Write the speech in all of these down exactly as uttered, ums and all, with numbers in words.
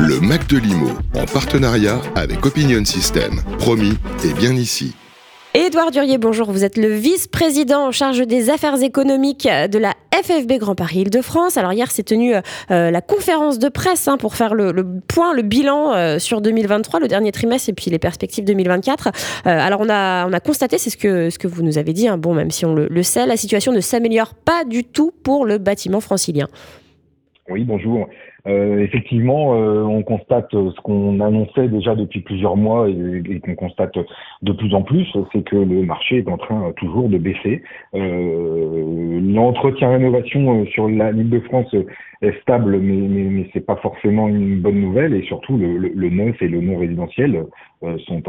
Le Mac de Limo, en partenariat avec Opinion System. Promis, et bien ici. Édouard Durier, bonjour. Vous êtes le vice-président en charge des affaires économiques de la F F B Grand Paris Île-de-France. Alors hier, s'est tenue euh, la conférence de presse hein, pour faire le, le point, le bilan euh, sur deux mille vingt-trois, le dernier trimestre, et puis les perspectives deux mille vingt-quatre. Euh, alors on a, on a constaté, c'est ce que, ce que vous nous avez dit, hein, bon, même si on le, le sait, la situation ne s'améliore pas du tout pour le bâtiment francilien. Oui, bonjour. Euh, effectivement, euh, on constate ce qu'on annonçait déjà depuis plusieurs mois et, et qu'on constate de plus en plus, c'est que le marché est en train euh, toujours de baisser. Euh, l'entretien-rénovation sur la l'Île-de-France est stable, mais, mais, mais c'est pas forcément une bonne nouvelle. Et surtout, le, le, le neuf et le non résidentiel euh, sont en,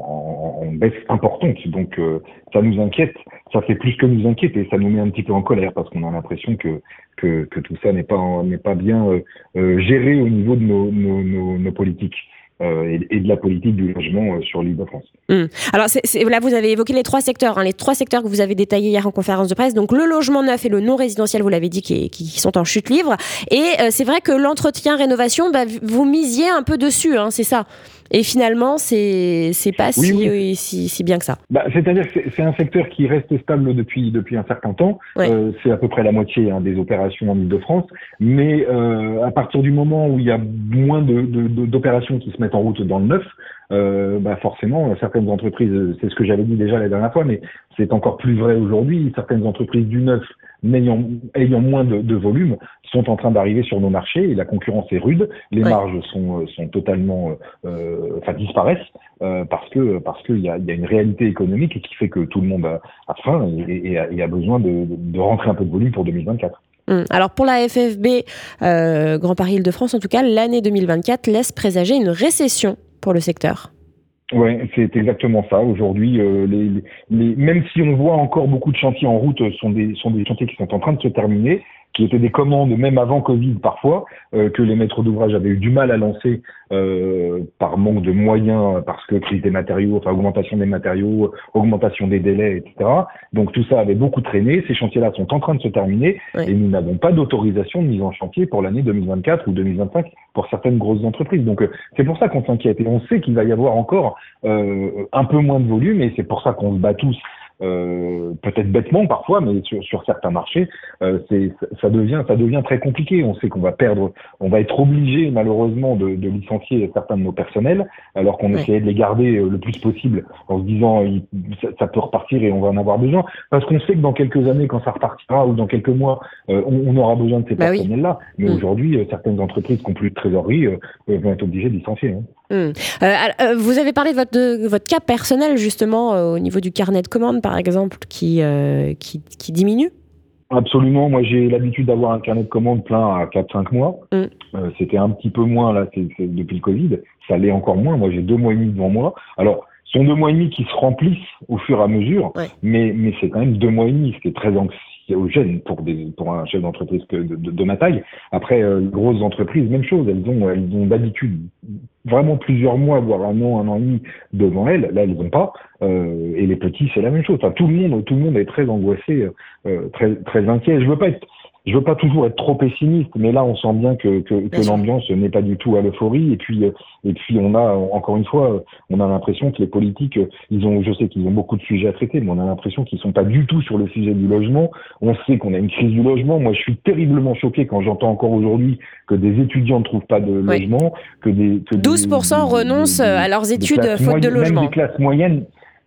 en, en baisse importante. Donc, euh, ça nous inquiète. Ça fait plus que nous inquiète et ça nous met un petit peu en colère parce qu'on a l'impression que que, que tout ça n'est pas n'est pas bien euh, euh, géré au niveau de nos nos, nos, nos politiques. Euh, et, et de la politique du logement euh, sur l'Île-de-France. Mmh. Alors c'est, c'est, là, vous avez évoqué les trois secteurs, hein, les trois secteurs que vous avez détaillés hier en conférence de presse. Donc le logement neuf et le non résidentiel, vous l'avez dit, qui, qui, qui sont en chute libre. Et euh, c'est vrai que l'entretien-rénovation, bah, vous misiez un peu dessus, hein, c'est ça. Et finalement, c'est c'est pas oui, si, oui. si si bien que ça. Bah, c'est-à-dire que c'est, c'est un secteur qui reste stable depuis depuis un certain temps. Ouais. Euh, c'est à peu près la moitié hein, des opérations en Île-de-France. Mais euh, à partir du moment où il y a moins de, de, de d'opérations qui se mettent en route dans le neuf, euh, bah forcément, certaines entreprises, c'est ce que j'avais dit déjà la dernière fois, mais c'est encore plus vrai aujourd'hui. Certaines entreprises du neuf n'ayant ayant moins de, de volume sont en train d'arriver sur nos marchés et la concurrence est rude. Les ouais. marges sont sont totalement euh, enfin disparaissent euh, parce que parce qu'il y a il y a une réalité économique qui fait que tout le monde a, a faim et, et, a, et a besoin de, de rentrer un peu de volume pour deux mille vingt-quatre. Alors pour la F F B euh, Grand Paris Île-de-France, en tout cas, l'année deux mille vingt-quatre laisse présager une récession pour le secteur. Oui, c'est exactement ça. Aujourd'hui, euh, les, les, les, même si on voit encore beaucoup de chantiers en route, sont des, sont des chantiers qui sont en train de se terminer, qui étaient des commandes même avant Covid parfois, euh, que les maîtres d'ouvrage avaient eu du mal à lancer euh, par manque de moyens, parce que crise des matériaux, enfin augmentation des matériaux, augmentation des délais, et cetera. Donc tout ça avait beaucoup traîné. Ces chantiers-là sont en train de se terminer oui. et nous n'avons pas d'autorisation de mise en chantier pour l'année deux mille vingt-quatre ou deux mille vingt-cinq pour certaines grosses entreprises. Donc euh, c'est pour ça qu'on s'inquiète et on sait qu'il va y avoir encore euh, un peu moins de volume et c'est pour ça qu'on se bat tous. Euh, peut-être bêtement parfois, mais sur, sur certains marchés, euh, c'est, ça devient, ça devient très compliqué. On sait qu'on va perdre, on va être obligé malheureusement de, de licencier certains de nos personnels, alors qu'on ouais. essayait de les garder le plus possible en se disant il, ça, ça peut repartir et on va en avoir besoin. Parce qu'on sait que dans quelques années, quand ça repartira ou dans quelques mois, euh, on, on aura besoin de ces bah personnels-là. Oui. Mais mmh. aujourd'hui, euh, certaines entreprises qui n'ont plus de trésorerie euh, vont être obligées de licencier. Hein. Mmh. Euh, euh, vous avez parlé de votre, de votre cas personnel justement euh, au niveau du carnet de commandes par exemple qui, euh, qui, qui diminue. Absolument, moi j'ai l'habitude d'avoir un carnet de commandes plein à quatre cinq mois. Mmh. Euh, c'était un petit peu moins là c'est, c'est depuis le Covid, ça l'est encore moins, moi j'ai deux mois et demi devant moi. Alors ce sont deux mois et demi qui se remplissent au fur et à mesure, ouais. mais, mais c'est quand même deux mois et demi, ce qui est très anxiogène pour, des, pour un chef d'entreprise de, de, de ma taille. Après, euh, les grosses entreprises, même chose, elles ont, elles ont d'habitude vraiment plusieurs mois, voire un an, un an et demi devant elles. Là, elles n'ont pas. Euh, et les petits, c'est la même chose. Enfin, tout le monde, tout le monde est très angoissé, euh, très, très inquiet. Je veux pas être Je veux pas toujours être trop pessimiste, mais là on sent bien que, que, que l'ambiance n'est pas du tout à l'euphorie. Et puis, et puis on a encore une fois, on a l'impression que les politiques, ils ont, je sais qu'ils ont beaucoup de sujets à traiter, mais on a l'impression qu'ils sont pas du tout sur le sujet du logement. On sait qu'on a une crise du logement. Moi, je suis terriblement choqué quand j'entends encore aujourd'hui que des étudiants ne trouvent pas de oui. logement, que des que douze pour cent des, renoncent des, des, à leurs études faute moyennes, de logement. Même des classes moyennes.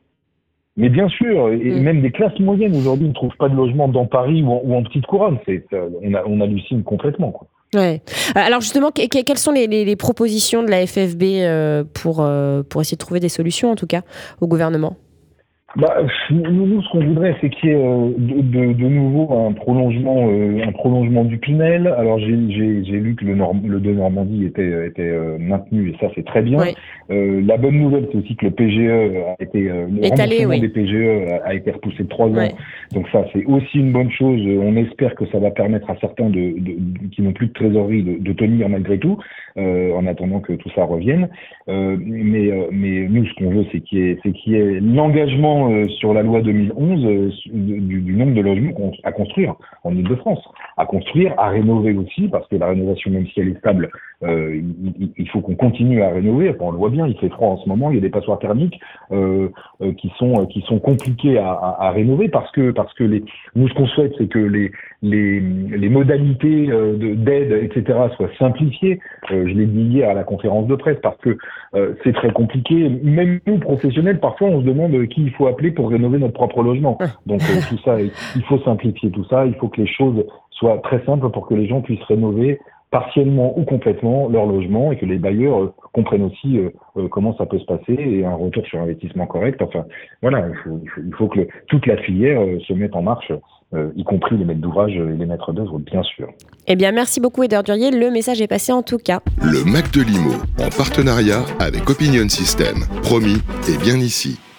Mais bien sûr, et mmh. même des classes moyennes aujourd'hui ne trouvent pas de logement dans Paris ou en, ou en petite couronne. C'est, on, a, on hallucine complètement, quoi. Ouais. Alors justement, que, que, quelles sont les, les, les propositions de la F F B euh, pour, euh, pour essayer de trouver des solutions, en tout cas, au gouvernement ? Bah, nous, nous, ce qu'on voudrait, c'est qu'il y ait euh, de, de, de nouveau un prolongement, euh, un prolongement du Pinel. Alors, j'ai, j'ai, j'ai lu que le, Nord, le de Normandie était, était euh, maintenu, et ça, c'est très bien. Oui. Euh, la bonne nouvelle, c'est aussi que le P G E a été, euh, le Étalé, remboursement oui. des P G E a, a été repoussé de trois ans. Oui. Donc ça, c'est aussi une bonne chose. On espère que ça va permettre à certains de, de, de qui n'ont plus de trésorerie de, de tenir malgré tout, euh, en attendant que tout ça revienne. Euh, mais, euh, mais nous, ce qu'on veut, c'est qu'il y ait, c'est qu'il y ait l'engagement euh, sur la loi deux mille onze euh, du, du nombre de logements à construire en Île-de-France, à construire, à rénover aussi, parce que la rénovation, même si elle est stable, euh, il, il faut qu'on continue à rénover. Enfin, on le voit bien, il fait froid en ce moment, il y a des passoires thermiques euh, euh, qui sont qui sont compliquées à, à, à rénover parce que parce que les nous ce qu'on souhaite c'est que les les les modalités euh, de, d'aide et cetera soient simplifiées. Euh, je l'ai dit hier à la conférence de presse parce que euh, c'est très compliqué. Même nous professionnels, parfois on se demande qui il faut appeler pour rénover notre propre logement. Donc euh, tout ça, il faut simplifier tout ça. Il faut que les choses soient très simples pour que les gens puissent rénover partiellement ou complètement leur logement et que les bailleurs euh, comprennent aussi euh, euh, comment ça peut se passer et un retour sur investissement correct. Enfin, voilà, il faut, il faut, il faut que le, toute la filière euh, se mette en marche, euh, y compris les maîtres d'ouvrage et les maîtres d'œuvre, bien sûr. Eh bien, merci beaucoup, Édouard Durier. Le message est passé en tout cas. Le Mac de Limo, en partenariat avec Opinion System. Promis et bien ici.